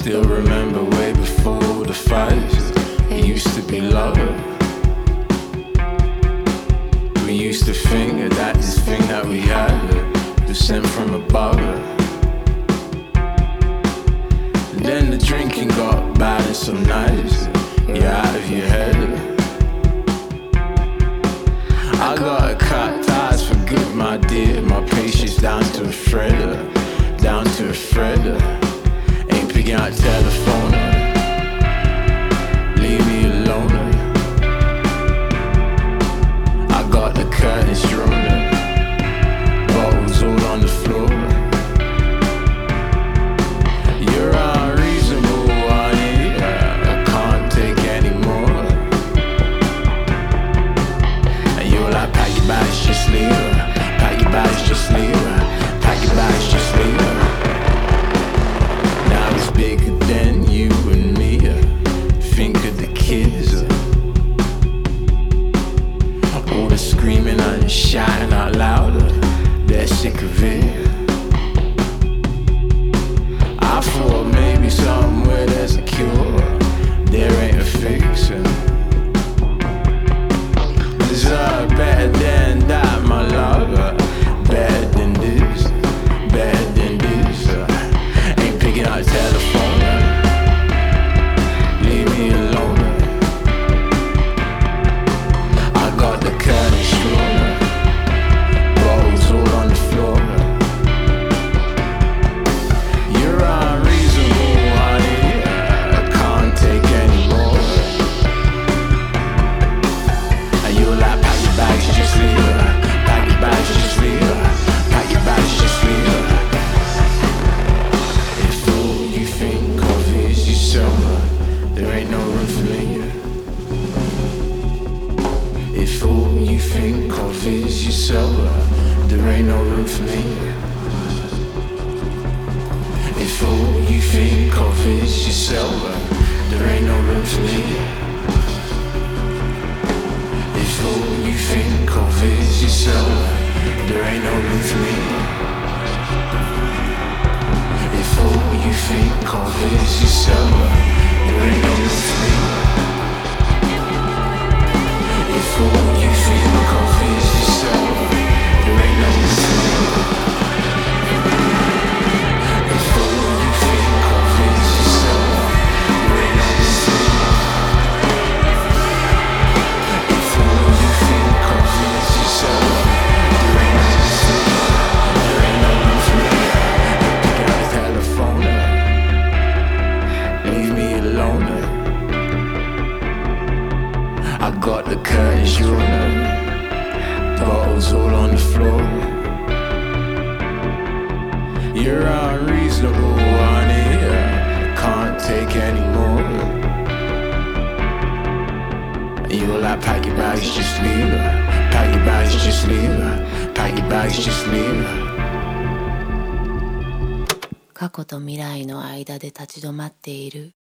still remember way before the fights. It used to be love. We used to think that this thing that we had was sent from above. And then the drinking got bad and some nights you're out of your head. I gotta cut ties for good, my dear. My patience down to a thread, down to a thread. Ain't picking out telephone. Leave me alone. I got the curtains drawn, bottles all on the floor. You're unreasonable, honey. I can't take anymore. And you're like, pack your bags, just leave her. Pack your bags, just leave her. Pack your bags, just leave her. Now it's bigger than you and me. Think of the kids. All the screaming and shouting out louder. They're sick of it. I thought maybe somewhere there's a cure. There ain't a fix. Deserve better than that, my love. Better than this. Better than this. Ain't picking up the telephone. Leave me alone. I got the curtains drawn, bottles all on the floor. You're unreasonable, honey. I can't take anymore. And you're like, pack your bags, just leave her. Pack your bags, just leave her. Pack your bags, just leave her. If all you think of is yourself, there ain't no room for me. If all you think of is yourself, there ain't no room for me. If all you think of is yourself, there ain't no room for me. If all you think of is yourself, there ain't no room for me. If all you think of is yourself, there ain't no room for me. If all you think of is yourself, there ain't no room for me. If all you think of is yourself, there ain't no room for me. If all you think of is yourself, there ain't no room for me. There ain't no room for me. Pick up the telephone. Leave me alone. I got the curtains drawn, bottles all on the floor. You're unreasonable, honey. I can't take anymore. You're like, pack your bags, just leave her. Pack your bags, just leave her. Pack your bags, just leave her. 過去と未来の間で立ち止まっている